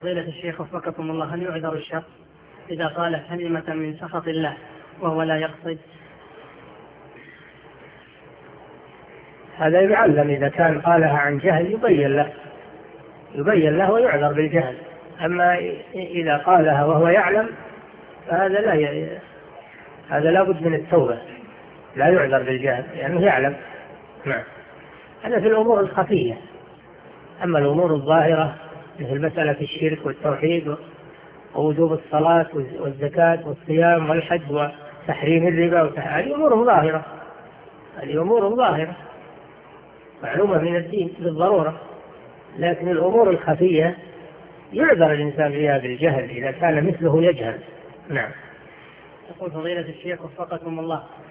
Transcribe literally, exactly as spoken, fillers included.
فضيلة الشيخ وفقكم الله، هل يعذر الشخص إذا قال كلمة من سخط الله وهو لا يقصد؟ هذا يعلم، إذا كان قالها عن جهل يبين له يبين له ويعذر بالجهل. أما إذا قالها وهو يعلم فهذا لا ي... هذا لا بد من التوبة، لا يعذر بالجهل لأنه يعني يعلم. نعم. هذا في الأمور الخفية. أما الأمور الظاهرة مثل مسألة الشرك والتوحيد ووجوب الصلاة والزكاة والصيام والحج وتحريم الربا، هذه أمور ظاهرة، هذه أمور ظاهرة معلومة من الدين بالضرورة. لكن الأمور الخفية يعذر الإنسان فيها بالجهل إذا كان مثله يجهل. نعم. يقول فضيلة الشيخ وفقكم الله،